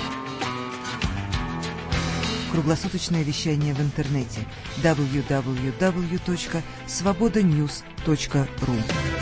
Круглосуточное вещание в интернете дабл ю дабл ю дабл ю точка свобода ньюс точка ру.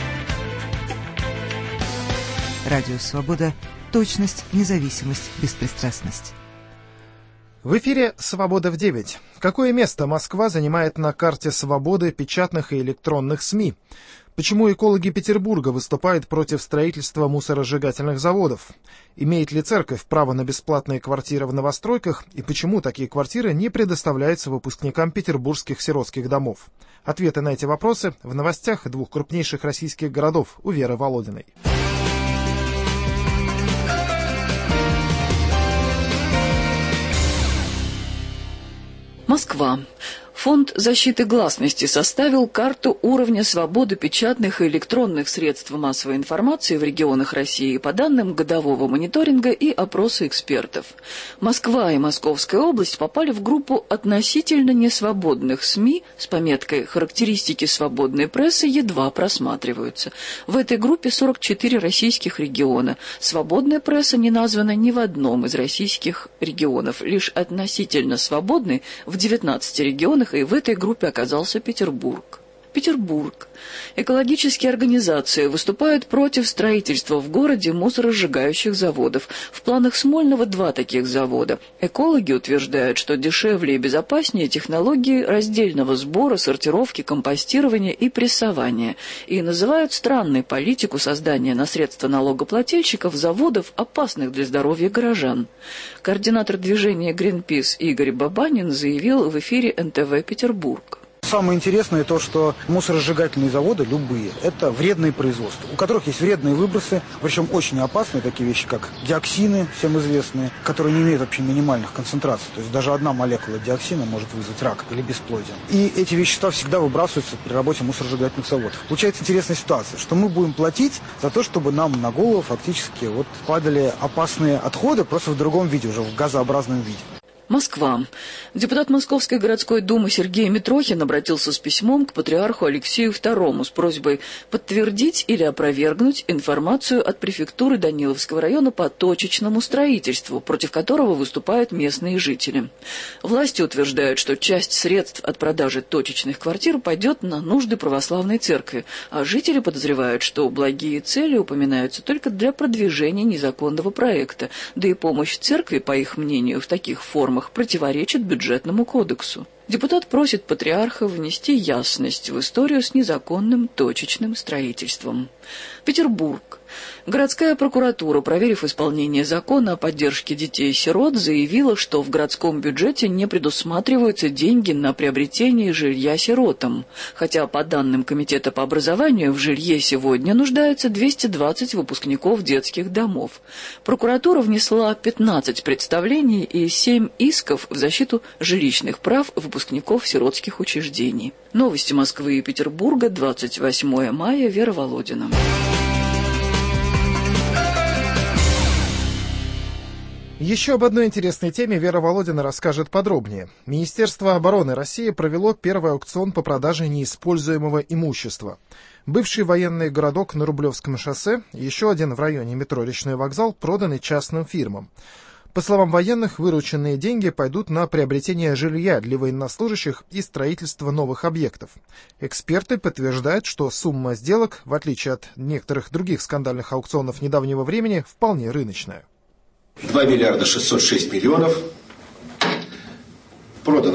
Радио «Свобода». Точность, независимость, беспристрастность. В эфире «Свобода в девять». Какое место Москва занимает на карте свободы печатных и электронных СМИ? Почему экологи Петербурга выступают против строительства мусоросжигательных заводов? Имеет ли церковь право на бесплатные квартиры в новостройках? И почему такие квартиры не предоставляются выпускникам петербургских сиротских домов? Ответы на эти вопросы в новостях двух крупнейших российских городов у Веры Володиной. Москва. Фонд защиты гласности составил карту уровня свободы печатных и электронных средств массовой информации в регионах России по данным годового мониторинга и опроса экспертов. Москва и Московская область попали в группу относительно несвободных СМИ с пометкой «Характеристики свободной прессы едва просматриваются». В этой группе сорок четыре российских региона. Свободная пресса не названа ни в одном из российских регионов. Лишь относительно свободной в девятнадцати регионах, и в этой группе оказался Петербург. Петербург. Экологические организации выступают против строительства в городе мусоросжигающих заводов. В планах Смольного два таких завода. Экологи утверждают, что дешевле и безопаснее технологии раздельного сбора, сортировки, компостирования и прессования. И называют странной политику создания на средства налогоплательщиков заводов, опасных для здоровья горожан. Координатор движения Greenpeace Игорь Бабанин заявил в эфире эн тэ вэ Петербург. Самое интересное то, что мусоросжигательные заводы, любые, это вредные производства, у которых есть вредные выбросы, причем очень опасные такие вещи, как диоксины, всем известные, которые не имеют вообще минимальных концентраций. То есть даже одна молекула диоксина может вызвать рак или бесплодие. И эти вещества всегда выбрасываются при работе мусоросжигательных заводов. Получается интересная ситуация, что мы будем платить за то, чтобы нам на голову фактически вот падали опасные отходы, просто в другом виде, уже в газообразном виде. Москва. Депутат Московской городской думы Сергей Митрохин обратился с письмом к патриарху Алексею второму с просьбой подтвердить или опровергнуть информацию от префектуры Даниловского района по точечному строительству, против которого выступают местные жители. Власти утверждают, что часть средств от продажи точечных квартир пойдет на нужды православной церкви, а жители подозревают, что благие цели упоминаются только для продвижения незаконного проекта, да и помощь церкви, по их мнению, в таких формах противоречит бюджетному кодексу. Депутат просит патриарха внести ясность в историю с незаконным точечным строительством. Петербург. Городская прокуратура, проверив исполнение закона о поддержке детей-сирот, заявила, что в городском бюджете не предусматриваются деньги на приобретение жилья сиротам, хотя по данным Комитета по образованию в жилье сегодня нуждаются двести двадцать выпускников детских домов. Прокуратура внесла пятнадцать представлений и семь исков в защиту жилищных прав выпускников сиротских учреждений. Новости Москвы и Петербурга, двадцать восьмое мая, Вера Володина. Еще об одной интересной теме Вера Володина расскажет подробнее. Министерство обороны России провело первый аукцион по продаже неиспользуемого имущества. Бывший военный городок на Рублевском шоссе, еще один в районе метро Речной вокзал, проданы частным фирмам. По словам военных, вырученные деньги пойдут на приобретение жилья для военнослужащих и строительство новых объектов. Эксперты подтверждают, что сумма сделок, в отличие от некоторых других скандальных аукционов недавнего времени, вполне рыночная. два миллиарда шестьсот шесть миллионов продано.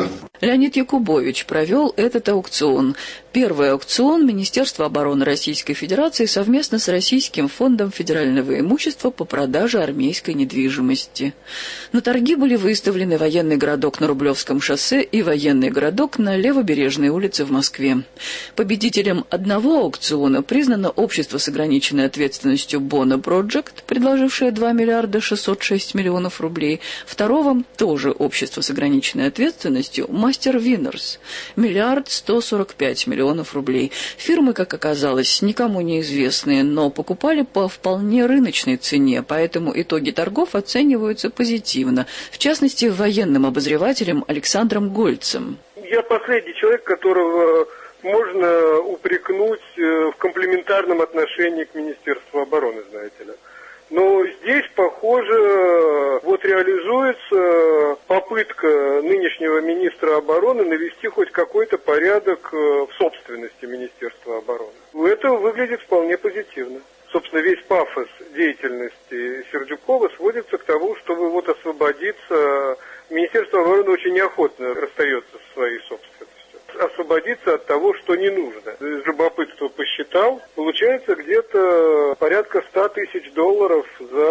Леонид Якубович провел этот аукцион. Первый аукцион Министерства обороны Российской Федерации совместно с Российским фондом федерального имущества по продаже армейской недвижимости. На торги были выставлены военный городок на Рублевском шоссе и военный городок на Левобережной улице в Москве. Победителем одного аукциона признано общество с ограниченной ответственностью Bona Project, предложившее два миллиарда шестьсот шесть миллионов рублей. Второго тоже общество с ограниченной ответственностью Master Winners, миллиард сто сорок пять миллионов рублей. Фирмы, как оказалось, никому неизвестные, но покупали по вполне рыночной цене, поэтому итоги торгов оцениваются позитивно, в частности, военным обозревателем Александром Гольцем. Я последний человек, которого можно упрекнуть в комплементарном отношении к Министерству обороны, знаете ли. Но здесь, похоже, вот реализуется попытка нынешнего министра обороны навести хоть какой-то порядок в собственности Министерства обороны. Это выглядит вполне позитивно. Собственно, весь пафос деятельности Сердюкова сводится к тому, чтобы вот освободиться. Министерство обороны очень неохотно расстается со своей собственностью. Освободиться от того, что не нужно. Из любопытства посчитал, получается где-то порядка ста тысяч долларов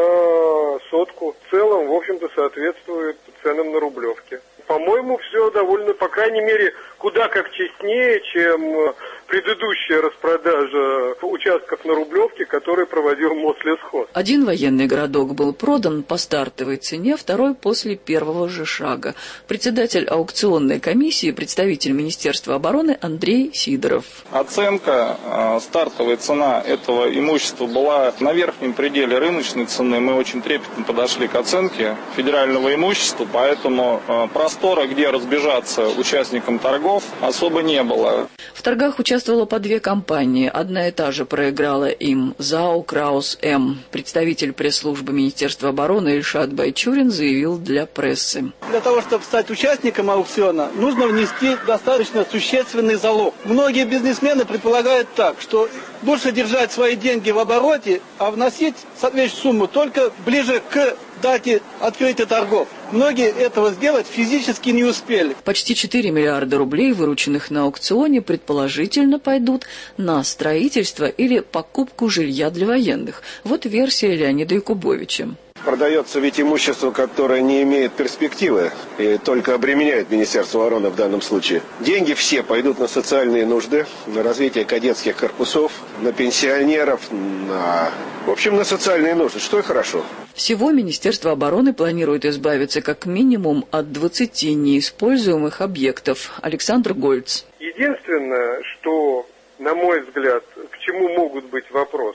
за сотку. В целом, в общем-то, соответствует ценам на Рублевке. По-моему, все довольно, по крайней мере, куда как честнее, чем предыдущая распродажа участков на Рублевке, который проводил Мослесхоз. Один военный городок был продан по стартовой цене, второй после первого же шага. Председатель аукционной комиссии, представитель Министерства обороны Андрей Сидоров. Оценка, стартовая цена этого имущества была на верхнем пределе рыночной цены. Мы очень трепетно подошли к оценке федерального имущества, поэтому простора, где разбежаться участникам торгов, особо не было. В торгах участвовало по две компании. Одна и та же проиграла им ЗАО «Краус М». Представитель пресс-службы Министерства обороны Ильшат Байчурин заявил для прессы. Для того, чтобы стать участником аукциона, нужно внести достаточно существенный залог. Многие бизнесмены предполагают так, что лучше держать свои деньги в обороте, а вносить соответствующую сумму только ближе к дате открытия торгов. Многие этого сделать физически не успели. Почти четыре миллиарда рублей, вырученных на аукционе, предположительно пойдут на строительство или покупку жилья для военных. Вот версия Леонида Якубовича. Продается ведь имущество, которое не имеет перспективы и только обременяет Министерство обороны в данном случае. Деньги все пойдут на социальные нужды, на развитие кадетских корпусов, на пенсионеров, на... в общем, на социальные нужды, что и хорошо. Всего Министерство обороны планирует избавиться как минимум от двадцати неиспользуемых объектов. Александр Гольц. Единственное, что, на мой взгляд, к чему могут быть вопросы,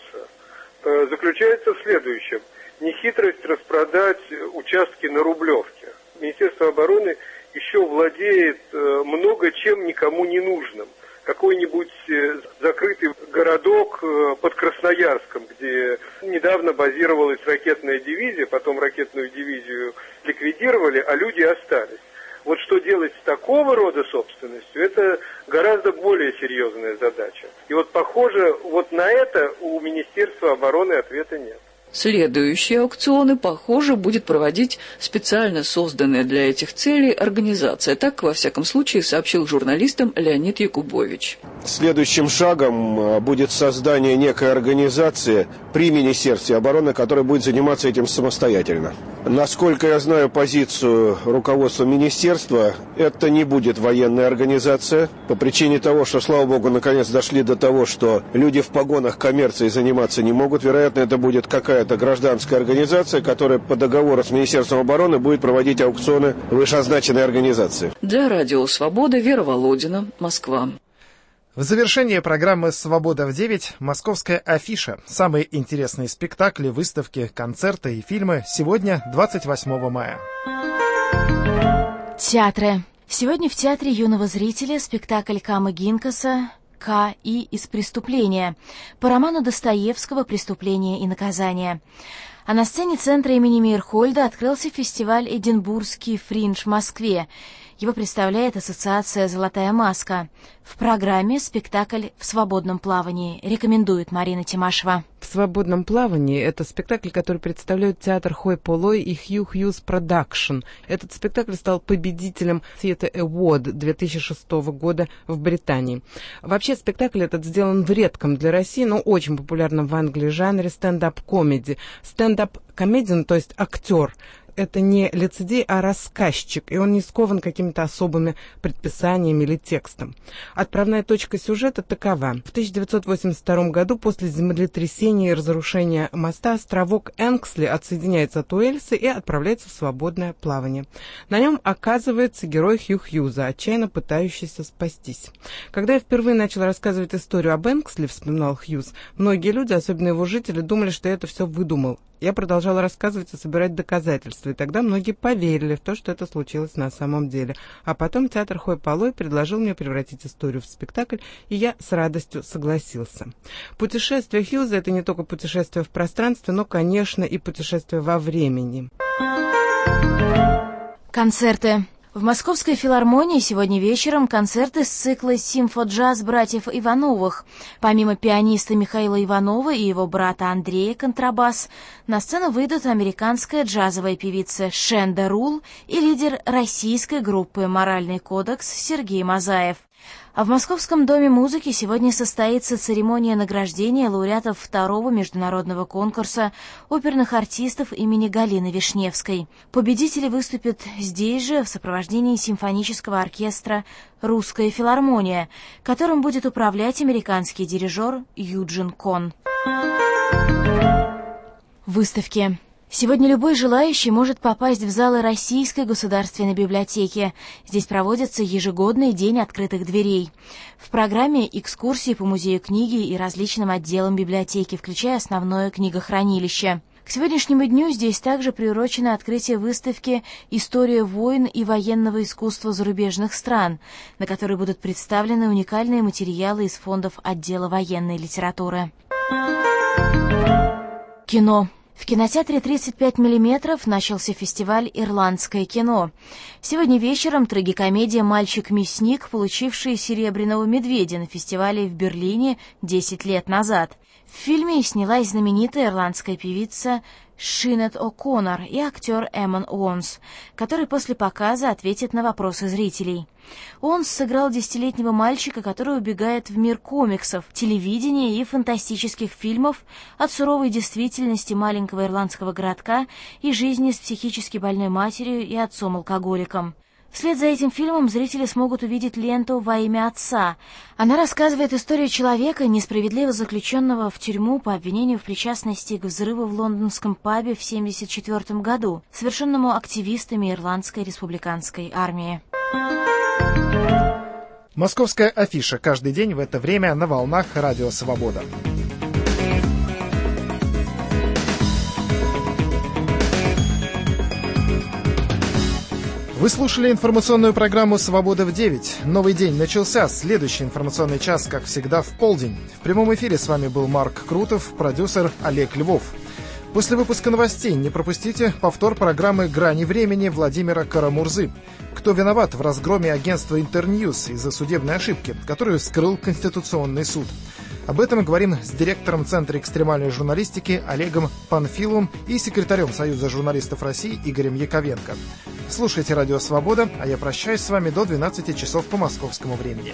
заключается в следующем. Нехитрость распродать участки на Рублевке. Министерство обороны еще владеет много чем никому не нужным. Какой-нибудь закрытый городок под Красноярском, где недавно базировалась ракетная дивизия, потом ракетную дивизию ликвидировали, а люди остались. Вот что делать с такого рода собственностью, это гораздо более серьезная задача. И вот похоже, вот на это у Министерства обороны ответа нет. Следующие аукционы, похоже, будет проводить специально созданная для этих целей организация. Так, во всяком случае, сообщил журналистам Леонид Якубович. Следующим шагом будет создание некой организации при Министерстве обороны, которая будет заниматься этим самостоятельно. Насколько я знаю позицию руководства министерства, это не будет военная организация, по причине того, что, слава богу, наконец дошли до того, что люди в погонах коммерцией заниматься не могут. Вероятно, это будет какая-то гражданская организация, которая по договору с Министерством обороны будет проводить аукционы вышеозначенной организации. Для радио «Свобода» Вера Володина, Москва. В завершение программы «Свобода в девять» московская афиша. Самые интересные спектакли, выставки, концерты и фильмы сегодня, двадцать восьмого мая. Театры. Сегодня в Театре юного зрителя спектакль Камы Гинкаса «К. И. из преступления» по роману Достоевского «Преступление и наказание». А на сцене центра имени Мейерхольда открылся фестиваль «Эдинбургский фриндж» в Москве. Его представляет ассоциация «Золотая маска». В программе спектакль «В свободном плавании». Рекомендует Марина Тимашева. В свободном плавании» — это спектакль, который представляют театр Хой Полой и Хью Хьюз Продакшн. Этот спектакль стал победителем Theatre Award две тысячи шестого года в Британии. Вообще, спектакль этот сделан в редком для России, но очень популярном в Англии жанре стендап-комеди. Стендап-комедиан, то есть актер, это не лицедей, а рассказчик, и он не скован какими-то особыми предписаниями или текстом. Отправная точка сюжета такова. В тысяча девятьсот восемьдесят втором году после землетрясения и разрушения моста островок Энксли отсоединяется от Уэльса и отправляется в свободное плавание. На нем оказывается герой Хью Хьюза, отчаянно пытающийся спастись. Когда я впервые начал рассказывать историю об Энксли, вспоминал Хьюз, многие люди, особенно его жители, думали, что я это все выдумал. Я продолжала рассказывать и собирать доказательства, и тогда многие поверили в то, что это случилось на самом деле. А потом театр Хой Полой предложил мне превратить историю в спектакль, и я с радостью согласился. Путешествие Хьюза — это не только путешествие в пространстве, но, конечно, и путешествие во времени. Концерты. В Московской филармонии сегодня вечером концерты с цикла «Симфоджаз» братьев Ивановых. Помимо пианиста Михаила Иванова и его брата Андрея контрабас, на сцену выйдут американская джазовая певица Шенда Рул и лидер российской группы «Моральный кодекс» Сергей Мазаев. А в Московском доме музыки сегодня состоится церемония награждения лауреатов второго международного конкурса оперных артистов имени Галины Вишневской. Победители выступят здесь же в сопровождении симфонического оркестра «Русская филармония», которым будет управлять американский дирижер Юджин Кон. Выставки. Сегодня любой желающий может попасть в залы Российской государственной библиотеки. Здесь проводится ежегодный день открытых дверей. В программе экскурсии по музею книги и различным отделам библиотеки, включая основное книгохранилище. К сегодняшнему дню здесь также приурочено открытие выставки «История войн и военного искусства зарубежных стран», на которой будут представлены уникальные материалы из фондов отдела военной литературы. Кино. В кинотеатре тридцать пять миллиметров начался фестиваль «Ирландское кино». Сегодня вечером трагикомедия «Мальчик-мясник», получивший «Серебряного медведя» на фестивале в Берлине десять лет назад. В фильме снялась знаменитая ирландская певица Шинет О'Коннор и актер Эммон Уонс, который после показа ответит на вопросы зрителей. Уонс сыграл десятилетнего мальчика, который убегает в мир комиксов, телевидения и фантастических фильмов от суровой действительности маленького ирландского городка и жизни с психически больной матерью и отцом-алкоголиком. Вслед за этим фильмом зрители смогут увидеть ленту «Во имя отца». Она рассказывает историю человека, несправедливо заключенного в тюрьму по обвинению в причастности к взрыву в лондонском пабе в семьдесят четвёртом году, совершенному активистами Ирландской республиканской армии. Московская афиша каждый день в это время на волнах Радио Свобода. Вы слушали информационную программу «Свобода в девять». Новый день начался. Следующий информационный час, как всегда, в полдень. В прямом эфире с вами был Марк Крутов, продюсер Олег Львов. После выпуска новостей не пропустите повтор программы «Грани времени» Владимира Карамурзы. Кто виноват в разгроме агентства «Интерньюз» из-за судебной ошибки, которую вскрыл Конституционный суд? Об этом говорим с директором Центра экстремальной журналистики Олегом Панфиловым и секретарем Союза журналистов России Игорем Яковенко. Слушайте «Радио Свобода», а я прощаюсь с вами до двенадцати часов по московскому времени.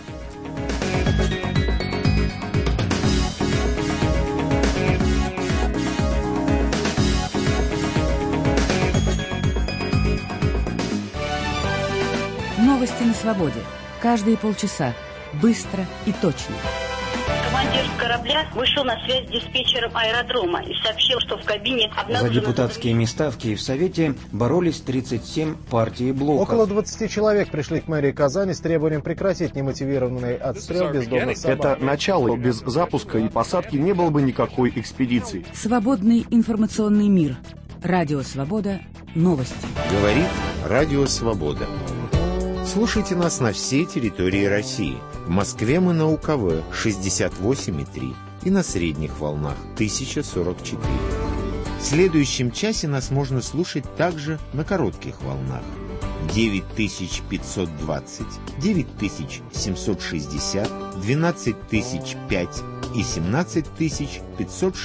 Новости на свободе. Каждые полчаса. Быстро и точно. Командир корабля вышел на связь с диспетчером аэродрома и сообщил, что в кабине обнаружено... За депутатские места в Киевсовете боролись тридцать семь партий и блоков. Около двадцати человек пришли к мэрии Казани с требованием прекратить немотивированный отстрел бездомных собак. Это начало. Без запуска и посадки не было бы никакой экспедиции. Свободный информационный мир. Радио Свобода. Новости. Говорит Радио Свобода. Слушайте нас на всей территории России. В Москве мы на УКВ шестьдесят восемь и три и на средних волнах тысяча сорок четыре. В следующем часе нас можно слушать также на коротких волнах. девять тысяч пятьсот двадцать, девять тысяч семьсот шестьдесят, двенадцать тысяч пять и семнадцать тысяч пятьсот шестьдесят.